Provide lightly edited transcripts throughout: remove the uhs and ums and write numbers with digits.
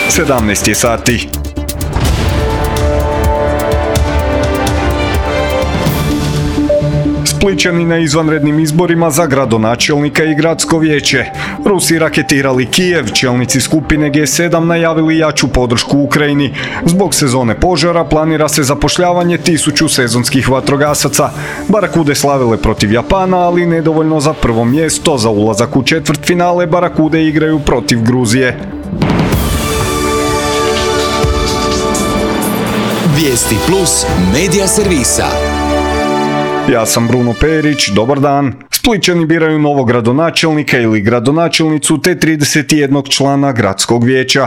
17 je sati. Splićani na izvanrednim izborima za gradonačelnika i gradsko vijeće. Rusi raketirali Kijev, čelnici skupine G7 najavili jaču podršku Ukrajini. Zbog sezone požara planira se zapošljavanje 1000 sezonskih vatrogasaca. Barakude slavile protiv Japana, ali nedovoljno za prvo mjesto. Za ulazak u četvrtfinale Barakude igraju protiv Gruzije. Vijesti Plus medija servisa. Ja sam Bruno Perić, dobar dan. Splićani biraju novog gradonačelnika ili gradonačelnicu te 31 člana gradskog vijeća.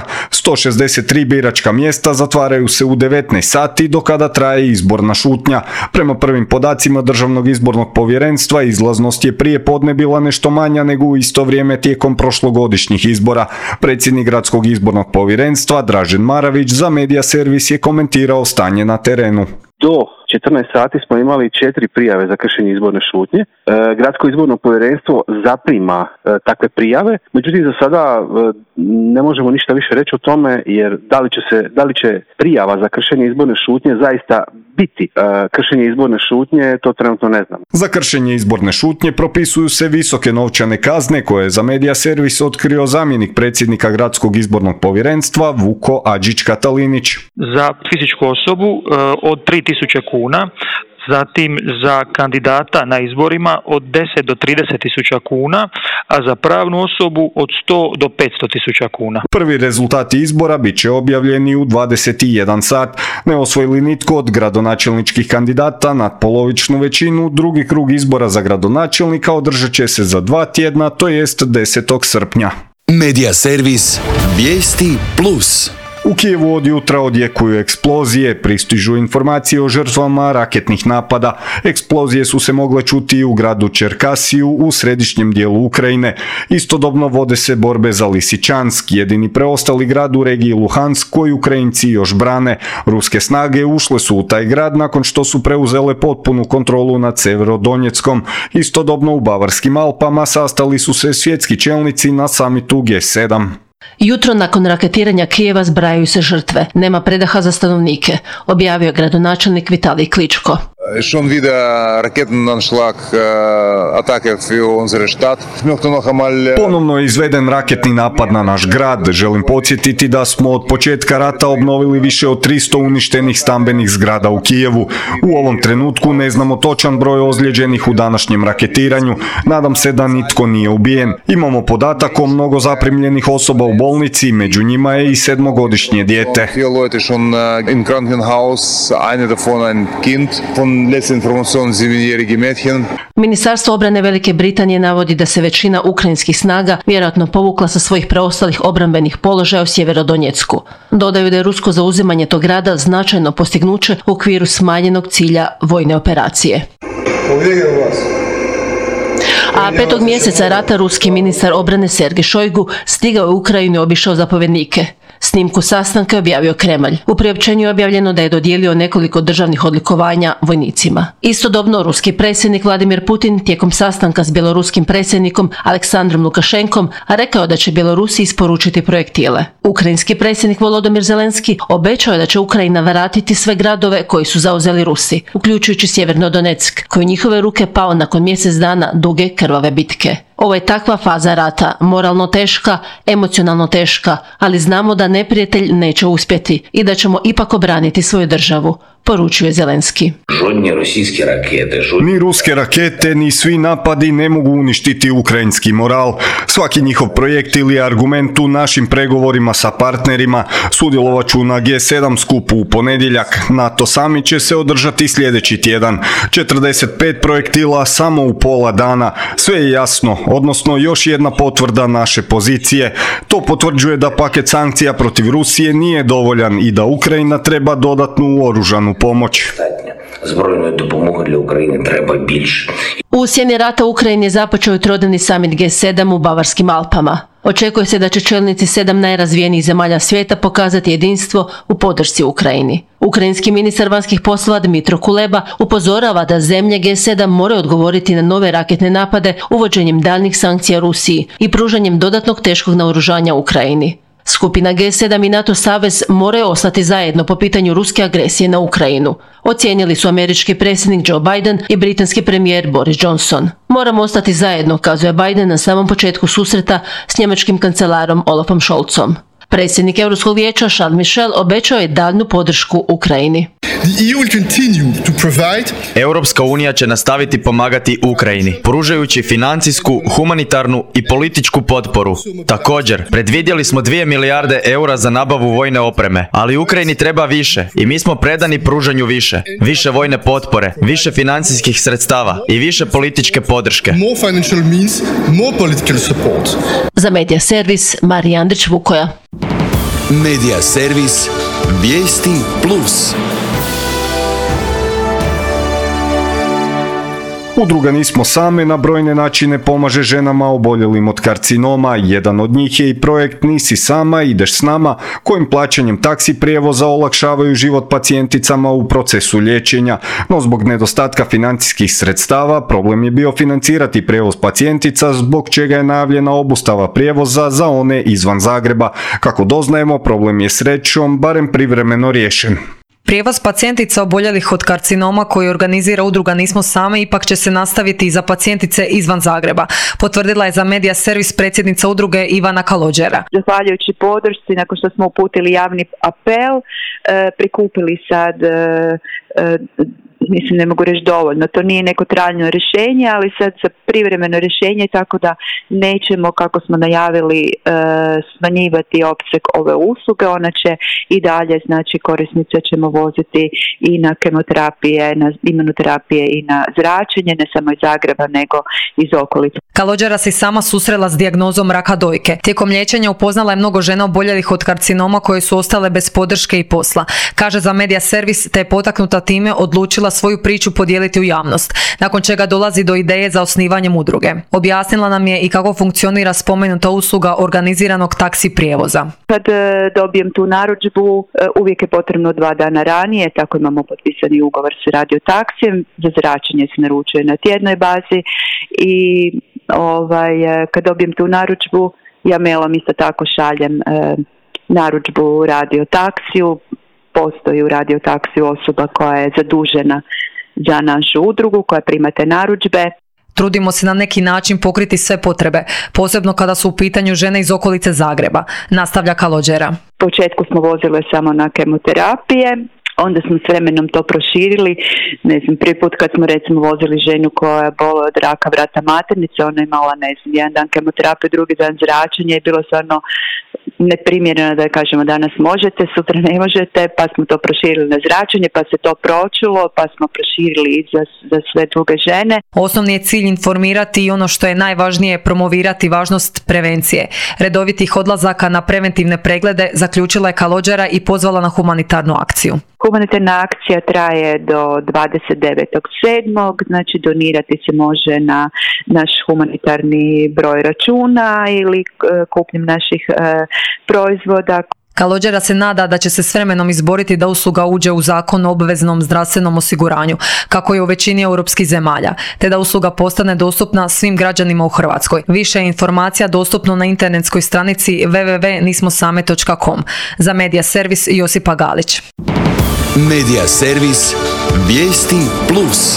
163 biračka mjesta zatvaraju se u 19 sati do kada traje izborna šutnja. Prema prvim podacima Državnog izbornog povjerenstva izlaznost je prije podne bila nešto manja nego u isto vrijeme tijekom prošlogodišnjih izbora. Predsjednik gradskog izbornog povjerenstva Dražen Maravić za Medija servis je komentirao stanje na terenu. Do 14 sati smo imali 4 prijave za kršenje izborne šutnje. Gradsko izborno povjerenstvo zaprima takve prijave, međutim za sada ne možemo ništa više reći o tome, jer da li će prijava za kršenje izborne šutnje zaista biti kršenje izborne šutnje, to trenutno ne znam. Za kršenje izborne šutnje propisuju se visoke novčane kazne koje je za Medija servis otkrio zamjenik predsjednika gradskog izbornog povjerenstva Vuko Adžić-Katalinić. Za fizičku osobu od 3000 kuna, zatim za kandidata na izborima od 10 do 30 tisuća kuna, a za pravnu osobu od 100 do 500 tisuća kuna. Prvi rezultati izbora bit će objavljeni u 21 sat. Ne osvojili nitko od gradonačelničkih kandidata nad polovičnu većinu, drugi krug izbora za gradonačelnika održat će se za 2 tjedna, to jest 10. srpnja. Medija servis Vijesti Plus. U Kijevu od jutra odjekuju eksplozije, pristižu informacije o žrtvama raketnih napada. Eksplozije su se mogle čuti i u gradu Čerkasiju u središnjem dijelu Ukrajine. Istodobno vode se borbe za Lisičansk, jedini preostali grad u regiji Luhansk koji Ukrajinci još brane. Ruske snage ušle su u taj grad nakon što su preuzele potpunu kontrolu nad Severodonjeckom. Istodobno u Bavarskim Alpama sastali su se svjetski čelnici na samitu G7. Jutro nakon raketiranja Kijeva zbrajaju se žrtve. Nema predaha za stanovnike, objavio je gradonačelnik Vitalij Kličko. Schon wieder Raketenanschlag, Attacke für unsere Stadt. Ponovno je izveden raketni napad na naš grad. Želim podsjetiti da smo od početka rata obnovili više od 300 uništenih stambenih zgrada u Kijevu. U ovom trenutku ne znamo točan broj ozlijeđenih u današnjem raketiranju. Nadam se da nitko nije ubijen. Imamo podatak o mnogo zaprimljenih osoba u bolnici, među njima je i 7-godišnje dijete. Ministarstvo obrane Velike Britanije navodi da se većina ukrajinskih snaga vjerojatno povukla sa svojih preostalih obrambenih položaja u Sjeverodonjecku. Dodaju da je rusko zauzimanje tog grada značajno postignuće u okviru smanjenog cilja vojne operacije. A 5. mjeseca rata ruski ministar obrane Sergej Šojgu stigao je u Ukrajinu i obišao zapovjednike. Snimku sastanka je objavio Kremlj. U priopćenju je objavljeno da je dodijelio nekoliko državnih odlikovanja vojnicima. Istodobno, ruski predsjednik Vladimir Putin tijekom sastanka s bjeloruskim predsjednikom Aleksandrom Lukašenkom rekao da će Bjelorusiji isporučiti projektile. Ukrajinski predsjednik Volodymyr Zelenski obećao je da će Ukrajina vratiti sve gradove koji su zauzeli Rusi, uključujući Sjevernodonetsk, koji u njihove ruke pao nakon mjesec dana duge krvave bitke. Ovo je takva faza rata, moralno teška, emocionalno teška, ali znamo da neprijatelj neće uspjeti i da ćemo ipak obraniti svoju državu, poručuje Zelenski. Ni ruske rakete, ni svi napadi ne mogu uništiti ukrajinski moral. Svaki njihov projekt ili argument u našim pregovorima sa partnerima. Sudjelovat ću na G7 skupu u ponedjeljak. NATO summit će se održati sljedeći tjedan. 45 projektila samo u pola dana. Sve je jasno, odnosno još jedna potvrda naše pozicije. To potvrđuje da paket sankcija protiv Rusije nije dovoljan i da Ukrajina treba dodatnu oružanu pomoć. Збройної допомоги для України треба більше. U sjeni rata u Ukrajini je započeo trodnevni samit G7 u Bavarskim Alpama. Očekuje se da će čelnici 7 najrazvijenijih zemalja svijeta pokazati jedinstvo u podršci Ukrajini. Ukrajinski ministar vanjskih poslova Dmitro Kuleba upozorava da zemlje G7 moraju odgovoriti na nove raketne napade uvođenjem daljnjih sankcija Rusiji i pružanjem dodatnog teškog naoružanja Ukrajini. Skupina G7 i NATO savez moraju ostati zajedno po pitanju ruske agresije na Ukrajinu. Ocijenili su američki predsjednik Joe Biden i britanski premijer Boris Johnson. Moramo ostati zajedno, kazuje Biden na samom početku susreta s njemačkim kancelarom Olafom Scholzom. Predsjednik Europskog vijeća Charles Michel obećao je daljnju podršku Ukrajini. Europska unija će nastaviti pomagati Ukrajini, pružajući financijsku, humanitarnu i političku potporu. Također, predvidjeli smo 2 milijarde eura za nabavu vojne opreme, ali Ukrajini treba više i mi smo predani pružanju više. Više vojne potpore, više financijskih sredstava i više političke podrške. Za Medija servis Marija Andrić-Vukoja. Medija servis Vijesti Plus. Udruga Nismo same na brojne načine pomaže ženama oboljelim od karcinoma. Jedan od njih je i projekt Nisi sama, ideš s nama, kojim plaćanjem taksi prijevoza olakšavaju život pacijenticama u procesu liječenja. No zbog nedostatka financijskih sredstava problem je bio financirati prijevoz pacijentica, zbog čega je najavljena obustava prijevoza za one izvan Zagreba. Kako doznajemo, problem je srećom barem privremeno riješen. Prijevoz pacijentica oboljelih od karcinoma koji organizira udruga Nismo same ipak će se nastaviti i za pacijentice izvan Zagreba, potvrdila je za Medija servis predsjednica udruge Ivana Kalođera. Zahvaljujući podršci, nakon što smo uputili javni apel, prikupili sad mislim ne mogu reći dovoljno, to nije neko trajno rješenje, ali sad za privremeno rješenje, tako da nećemo, kako smo najavili, smanjivati opseg ove usluge. Ona će i dalje, znači korisnice ćemo voziti i na kemoterapije, na imunoterapije i na zračenje, ne samo iz Zagreba nego iz okolice. Kalođera se sama susrela s dijagnozom raka dojke. Tijekom liječenja upoznala je mnogo žena oboljelih od karcinoma koje su ostale bez podrške i posla. Kaže za Medija servis, te je potaknuta time odlučila svoju priču podijeliti u javnost, nakon čega dolazi do ideje za osnivanjem udruge. Objasnila nam je i kako funkcionira spomenuta usluga organiziranog taksi prijevoza. Kad dobijem tu narudžbu, uvijek je potrebno 2 dana ranije, tako imamo potpisani ugovor s Radio taksijem, za zračenje se naručuje na tjednoj bazi i kad dobijem tu narudžbu, ja mailom isto tako šaljem narudžbu Radio taksiju. Postoji u Radio taksiju osoba koja je zadužena za našu udrugu, koja prima te narudžbe. Trudimo se na neki način pokriti sve potrebe, posebno kada su u pitanju žene iz okolice Zagreba, nastavlja Kalođera. U početku smo vozile samo na kemoterapije, onda smo s vremenom to proširili. Ne znam, prvi put kad smo recimo vozili ženu koja je bolila od raka vrata maternice, ona je imala, ne znam, jedan dan kemoterapiju, drugi dan zračenje i bilo stvarno neprimjereno da je kažemo danas možete, sutra ne možete, pa smo to proširili na zračenje, pa se to pročulo, pa smo proširili i za sve druge žene. Osnovni je cilj informirati i ono što je najvažnije, promovirati važnost prevencije. Redovitih odlazaka na preventivne preglede zaključila je Kalođera i pozvala na humanitarnu akciju. Humanitarna akcija traje do 29.7. Znači donirati se može na naš humanitarni broj računa ili kupnjem naših proizvoda. Kalođera se nada da će se s vremenom izboriti da usluga uđe u Zakon o obveznom zdravstvenom osiguranju, kako je u većini europskih zemalja, te da usluga postane dostupna svim građanima u Hrvatskoj. Više je informacija dostupno na internetskoj stranici www.nismosame.com. Za Medija servis Josipa Galić. Medija servis Vijesti Plus.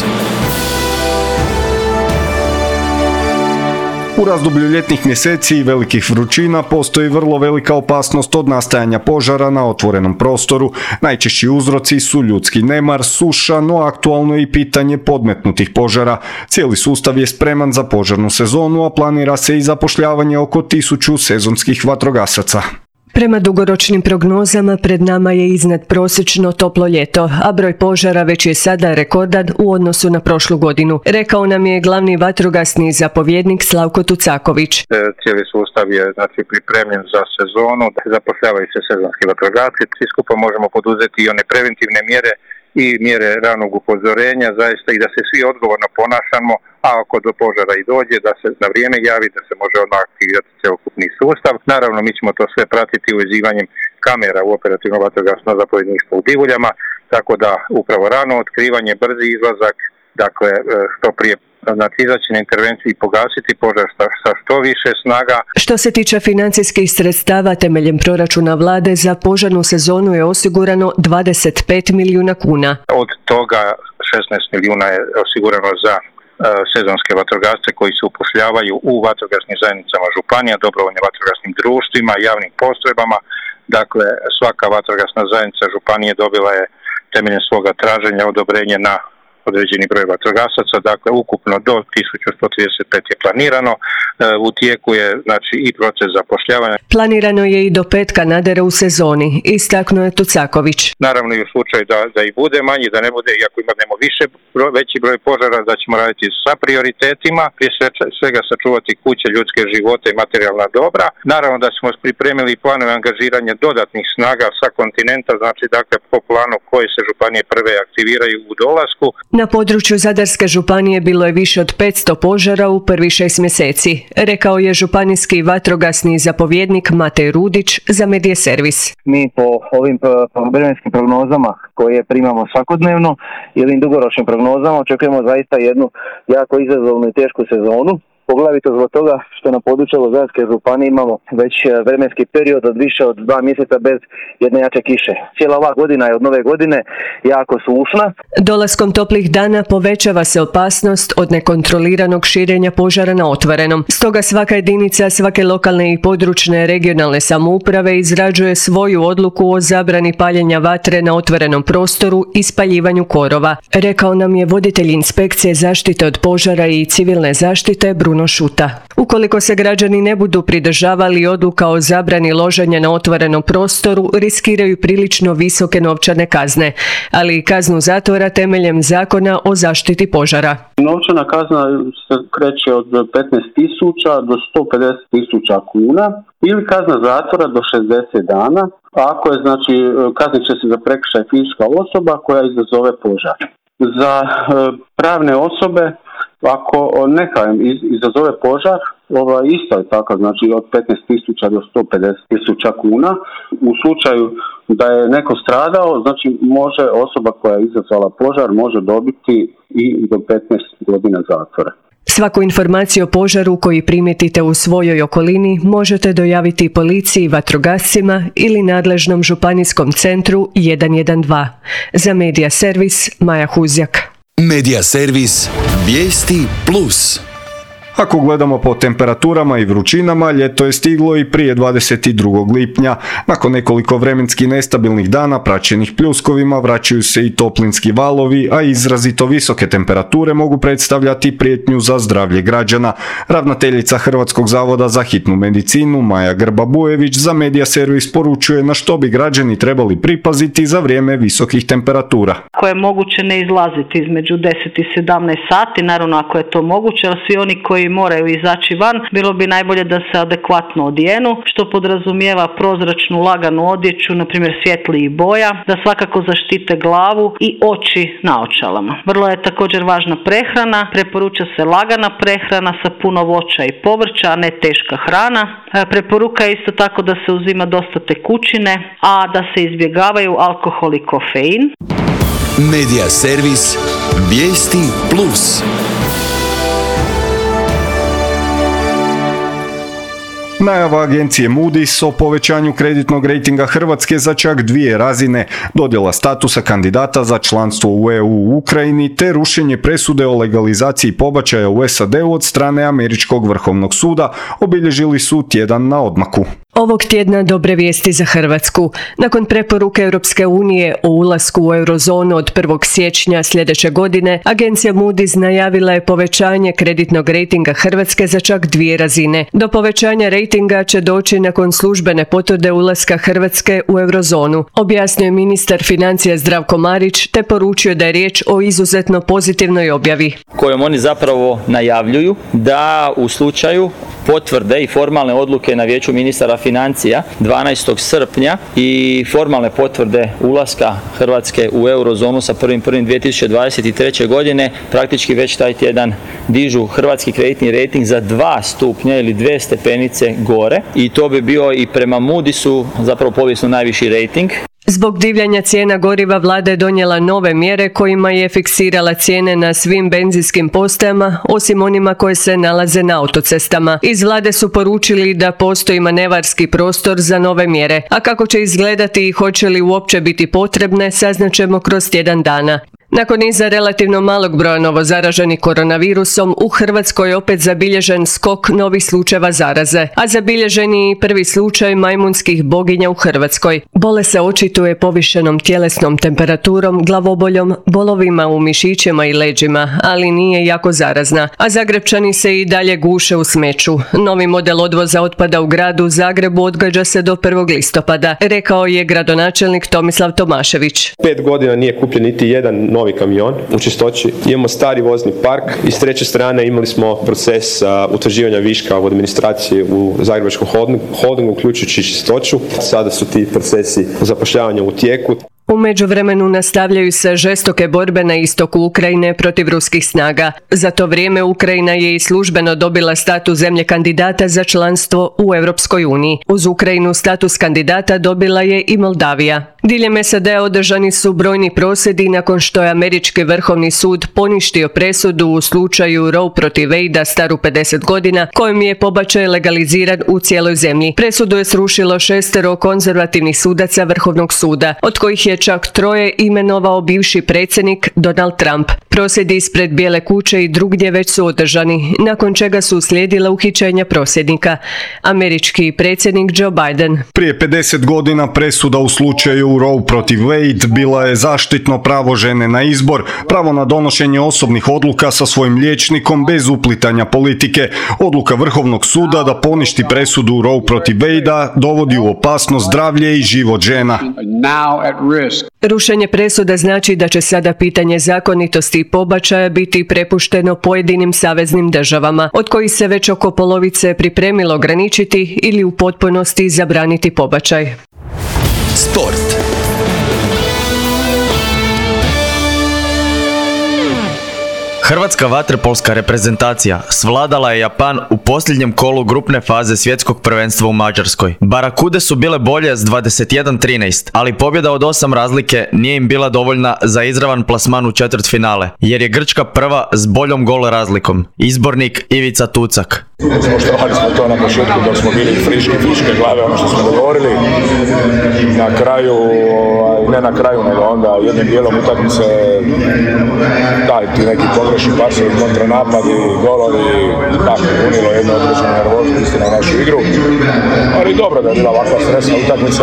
U razdoblju ljetnih mjeseci i velikih vrućina postoji vrlo velika opasnost od nastajanja požara na otvorenom prostoru. Najčešći uzroci su ljudski nemar, suša, no aktualno je i pitanje podmetnutih požara. Cijeli sustav je spreman za požarnu sezonu, a planira se i zapošljavanje oko 1000 sezonskih vatrogasaca. Prema dugoročnim prognozama pred nama je iznadprosječno toplo ljeto, a broj požara već je sada rekordan u odnosu na prošlu godinu, rekao nam je glavni vatrogasni zapovjednik Slavko Tucaković. Cijeli sustav je pripremljen za sezonu, zapošljavaju se sezonski vatrogasci, svi skupa možemo poduzeti i one preventivne mjere i mjere ranog upozorenja, zaista i da se svi odgovorno ponašamo, a ako do požara i dođe, da se na vrijeme javi, da se može odmah aktivirati cjelokupni sustav. Naravno, mi ćemo to sve pratiti uvezivanjem kamera u operativno vatrogasno zapovjedništvo u Divuljama, tako da upravo rano otkrivanje, brzi izlazak, dakle što prije znači izaći na intervenciju i pogasiti požar sa što više snaga. Što se tiče financijskih sredstava, temeljem proračuna vlade za požarnu sezonu je osigurano 25 milijuna kuna. Od toga 16 milijuna je osigurano za sezonske vatrogasce koji se upošljavaju u vatrogasnim zajednicama županija, dobrovoljnim vatrogasnim društvima, javnim postrojbama. Dakle, svaka vatrogasna zajednica županije dobila je temeljem svoga traženja odobrenje na određeni broj vatrogasaca, dakle ukupno do 1135 je planirano, u tijeku je znači i proces zapošljavanja. Planirano je i do 5 kanadera u sezoni, istaknuo je Tucaković. Naravno i u slučaju da i bude manji, da ne bude, iako imamo veći broj požara, da ćemo raditi sa prioritetima, prije svega sačuvati kuće, ljudske živote i materijalna dobra. Naravno da smo pripremili planove angažiranja dodatnih snaga sa kontinenta, znači dakle po planu koje se županije prve aktiviraju u dolasku. Na području Zadarske županije bilo je više od 500 požara u prvih 6 mjeseci, rekao je županijski vatrogasni zapovjednik Matej Rudić za Medija Servis. Mi po ovim vremenskim prognozama koje primamo svakodnevno i ovim dugoročnim prognozama očekujemo zaista jednu jako izazovnu i tešku sezonu. Poglavito zbog toga što na području Zadarske županije imamo već vremenski period od više od 2 mjeseca bez jedne jače kiše. Cijela ova godina je od nove godine jako sušna. Dolaskom toplih dana povećava se opasnost od nekontroliranog širenja požara na otvorenom. Stoga svaka jedinica, svake lokalne i područne regionalne samouprave izrađuje svoju odluku o zabrani paljenja vatre na otvorenom prostoru i spaljivanju korova, rekao nam je voditelj inspekcije zaštite od požara i civilne zaštite Bruno Šuta. Ukoliko se građani ne budu pridržavali odluka o zabrani loženja na otvorenom prostoru, riskiraju prilično visoke novčane kazne, ali i kaznu zatvora temeljem zakona o zaštiti požara. Novčana kazna se kreće od 15.000 do 150.000 kuna ili kazna zatvora do 60 dana. Ako je, znači, kaznit će se za prekršaj fizička osoba koja izazove požar. Za pravne osobe, ako neka izazove požar, isto je tako, znači od 15.000 do 150.000 kuna. U slučaju da je neko stradao, znači može osoba koja je izazvala požar može dobiti i do 15 godina zatvora. Svaku informaciju o požaru koji primijetite u svojoj okolini možete dojaviti policiji, vatrogascima ili nadležnom županijskom centru 112. Za Medija Servis, Maja Huzjak. Medija Servis, vijesti plus. Ako gledamo po temperaturama i vrućinama, ljeto je stiglo i prije 22. lipnja. Nakon nekoliko vremenski nestabilnih dana praćenih pljuskovima vraćaju se i toplinski valovi, a izrazito visoke temperature mogu predstavljati prijetnju za zdravlje građana. Ravnateljica Hrvatskog zavoda za hitnu medicinu Maja Grba-Bujević za Medija Servis poručuje na što bi građani trebali pripaziti za vrijeme visokih temperatura. Koje je moguće ne izlaziti između 10 i 17 sati, naravno ako je to moguće, ali svi oni koji moraju izaći van, bilo bi najbolje da se adekvatno odijenu, što podrazumijeva prozračnu laganu odjeću, na primjer svjetlijih boja, da svakako zaštite glavu i oči naočalama. Vrlo je također važna prehrana, preporuča se lagana prehrana sa puno voća i povrća, a ne teška hrana. Preporuka je isto tako da se uzima dosta tekućine, a da se izbjegavaju alkohol i kofein. Medija Servis, vijesti plus. Najava agencije Moody's o povećanju kreditnog rejtinga Hrvatske za čak 2 razine, dodjela statusa kandidata za članstvo u EU u Ukrajini te rušenje presude o legalizaciji pobačaja u SAD-u od strane Američkog vrhovnog suda obilježili su tjedan na odmaku. Ovog tjedna dobre vijesti za Hrvatsku. Nakon preporuke Europske unije o ulasku u eurozonu od 1. siječnja sljedeće godine, agencija Moody's najavila je povećanje kreditnog rejtinga Hrvatske za čak 2 razine. Do povećanja rejtinga će doći nakon službene potvrde ulaska Hrvatske u eurozonu, objasnio je ministar financija Zdravko Marić te poručio da je riječ o izuzetno pozitivnoj objavi. Kojom oni zapravo najavljuju da u slučaju potvrde i formalne odluke na vijeću ministara financija 12. srpnja i formalne potvrde ulaska Hrvatske u eurozonu sa 1.1.2023. godine praktički već taj tjedan dižu hrvatski kreditni rejting za 2 stupnja ili 2 stepenice gore i to bi bio i prema Moody'su zapravo povijesno najviši rejting. Zbog divljanja cijena goriva vlada je donijela nove mjere kojima je fiksirala cijene na svim benzinskim postajama, osim onima koje se nalaze na autocestama. Iz vlade su poručili da postoji manevarski prostor za nove mjere, a kako će izgledati i hoće li uopće biti potrebne, saznaćemo kroz tjedan dana. Nakon niza relativno malog broja novozaraženih koronavirusom, u Hrvatskoj je opet zabilježen skok novih slučajeva zaraze, a zabilježen je i prvi slučaj majmunskih boginja u Hrvatskoj. Bolest se očituje povišenom tjelesnom temperaturom, glavoboljom, bolovima u mišićima i leđima, ali nije jako zarazna, a Zagrepčani se i dalje guše u smeću. Novi model odvoza otpada u gradu Zagrebu odgađa se do 1. listopada, rekao je gradonačelnik Tomislav Tomašević. 5 godina nije kupljen niti jedan novi kamion u čistoći. Imamo stari vozni park i s treće strane imali smo proces utvrđivanja viška u administraciji u Zagrebačkom holdingu, uključujući čistoću. Sada su ti procesi zapošljavanja u tijeku. U međuvremenu nastavljaju se žestoke borbe na istoku Ukrajine protiv ruskih snaga. Za to vrijeme Ukrajina je i službeno dobila status zemlje kandidata za članstvo u Europskoj uniji. Uz Ukrajinu status kandidata dobila je i Moldavija. Diljem SAD-a održani su brojni prosvjedi nakon što je Američki vrhovni sud poništio presudu u slučaju Roe protiv Wade staru 50 godina, kojim je pobačaj legaliziran u cijeloj zemlji. Presudu je srušilo 6 konzervativnih sudaca Vrhovnog suda, od kojih je čak 3 imenovao bivši predsjednik Donald Trump. Prosvjedi ispred Bijele kuće i drugdje već su održani, nakon čega su uslijedila uhićenja prosvjednika. Američki predsjednik Joe Biden. Prije 50 godina presuda u slučaju Roe protiv Wade bila je zaštitno pravo žene na izbor, pravo na donošenje osobnih odluka sa svojim liječnikom bez uplitanja politike. Odluka Vrhovnog suda da poništi presudu Roe protiv Wade dovodi u opasnost zdravlje i život žena. Rušenje presuda znači da će sada pitanje zakonitosti i pobačaja biti prepušteno pojedinim saveznim državama, od kojih se već oko polovice pripremilo ograničiti ili u potpunosti zabraniti pobačaj. Sport. Hrvatska vaterpolska reprezentacija svladala je Japan u posljednjem kolu grupne faze svjetskog prvenstva u Mađarskoj. Barakude su bile bolje s 21-13, ali pobjeda od 8 razlike nije im bila dovoljna za izravan plasman u četvrtfinale, jer je Grčka prva s boljom gol razlikom. Izbornik Ivica Tucak. Poštovali smo to na početku dok smo bili friške glave, ono što smo dogovorili. Na kraju, ne na kraju, nego onda jednim dijelom utakmice ti neki pogrešni pasovi, kontranapadi, golovi, tako unilo jedno određenu nervozu na našu igru. Ali dobro da je bila ovakva stresna utakmica,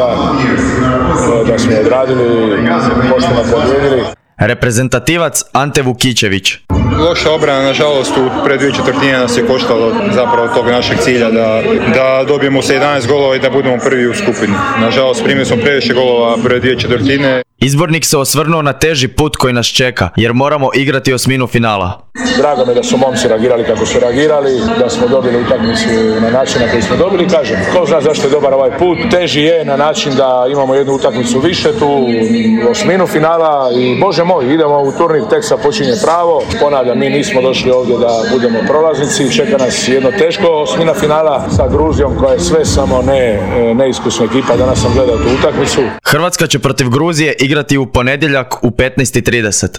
da smo odradili, pošteno pobjedili. Reprezentativac Ante Vukićević. Loša obrana, nažalost, u pred 2 četvrtine nas je koštalo zapravo tog našeg cilja da dobijemo se 11 golova i da budemo prvi u skupini. Nažalost, primili smo previše golova pred 2 četvrtine. Izbornik se osvrnuo na teži put koji nas čeka, jer moramo igrati osminu finala. Drago mi da su momci reagirali kako su reagirali, da smo dobili utakmicu na način na koji smo dobili. Kažem, ko zna zašto je dobar ovaj put. Teži je na način da imamo jednu utakmicu više tu, osminu finala i bože moj, idemo u turnir, tek sa počinje pravo. Ponavljam, mi nismo došli ovdje da budemo prolaznici, čeka nas jedno teško osmina finala sa Gruzijom koja je sve samo neiskusna ekipa. Danas sam gledao tu utakmicu. Hrvatska će protiv Gruzije igrati u ponedjeljak u 15:30.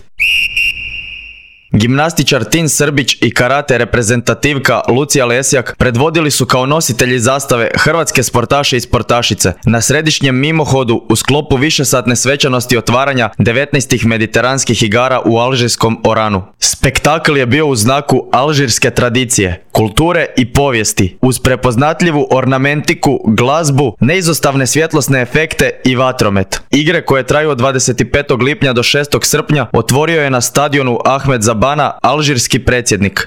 Gimnastičar Tin Srbić i karate reprezentativka Lucija Lesjak predvodili su kao nositelji zastave hrvatske sportaše i sportašice na središnjem mimohodu u sklopu višesatne svečanosti otvaranja 19. mediteranskih igara u alžirskom Oranu. Spektakl je bio u znaku alžirske tradicije, kulture i povijesti, uz prepoznatljivu ornamentiku, glazbu, neizostavne svjetlosne efekte i vatromet. Igre koje traju od 25. lipnja do 6. srpnja otvorio je na stadionu Ahmed Zabana alžirski predsjednik.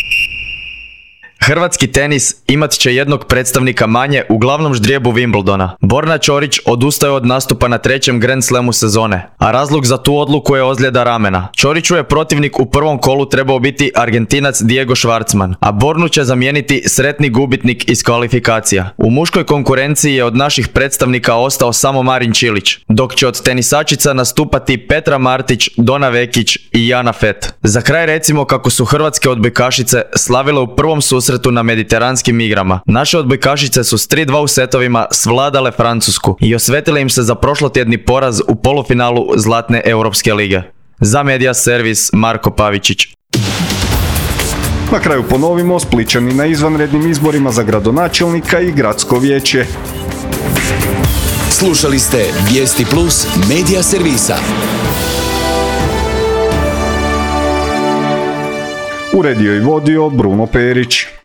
Hrvatski tenis imat će jednog predstavnika manje u glavnom ždrijebu Wimbledona. Borna Ćorić odustaje od nastupa na 3. Grand Slamu sezone, a razlog za tu odluku je ozljeda ramena. Ćoriću je protivnik u prvom kolu trebao biti Argentinac Diego Schwartzman, a Bornu će zamijeniti sretni gubitnik iz kvalifikacija. U muškoj konkurenciji je od naših predstavnika ostao samo Marin Čilić, dok će od tenisačica nastupati Petra Martić, Dona Vekić i Jana Fett. Za kraj recimo kako su hrvatske odbojkašice slavile u prvom susretu susretu na mediteranskim igrama. Naše odbojkašice su s 3-2 u setovima svladale Francusku i osvetile im se za prošlotjedni poraz u polufinalu Zlatne Europske lige. Za Media Servis Marko Pavičić. Na kraju ponovimo, Splićani na izvanrednim izborima za gradonačelnika i gradsko vijeće. Slušali ste Vijesti Plus Media Servisa. Uredio i vodio Bruno Perić.